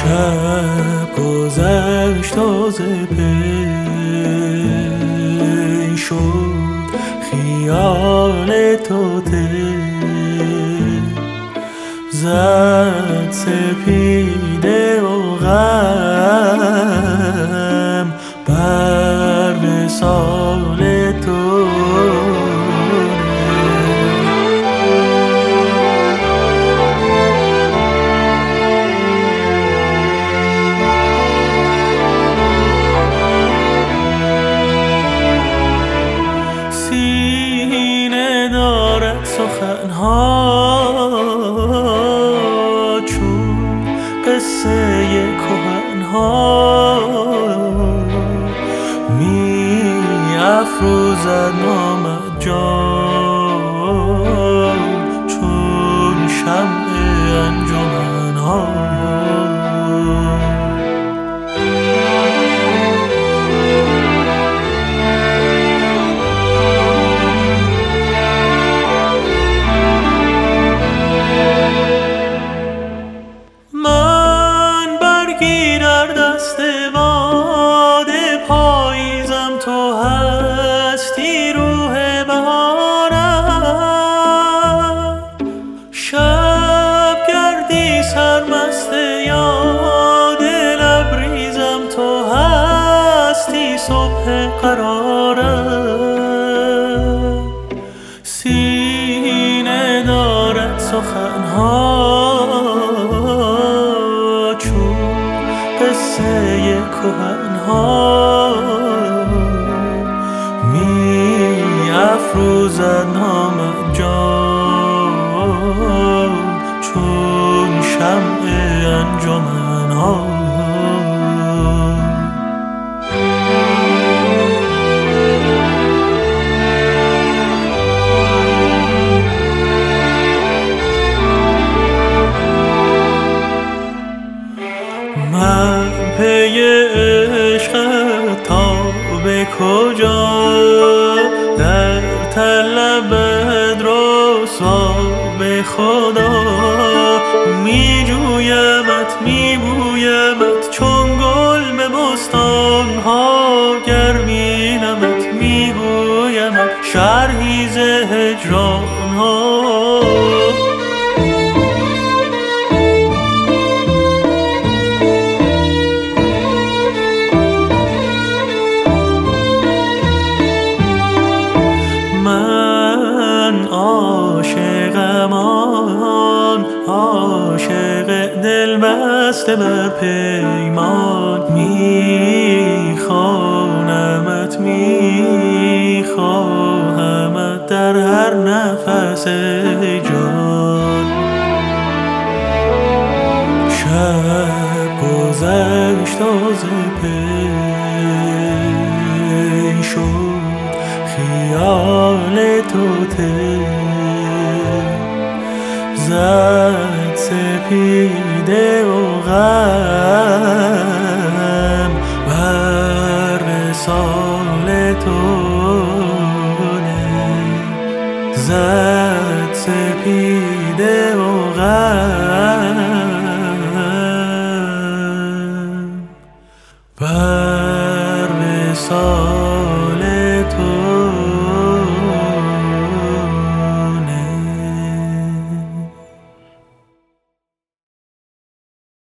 شب گذشت تازه پی شد خیال تو زد سپیده و غم بر وصال تو سینه دارد سخنها چون قصه کهن‌ها می افروزد نامت جان چون شمع انجمن‌ها تو هستی روح بهارم شب گردی سرمست یاد لبریزم تو هستی صبح قرارم سینه دارد سخنها چون قصه کهن‌ها افروزد نامت جان چون شمع انجمن‌ها من پی عشقت تا به کجا در طلبت رسوا به خدا می جویمت می بویمت چون گل به بستانها گر بینمت می گویمت شرحی ز هجرانها من عاشقم عاشق دل بسته بر پیمان میخوانمت میخواهمت در هر نفس جان شب گذشت تازه پی شد خیال تو زد سپیده و غم بر وصال تو زد سپیده و غم بر وصال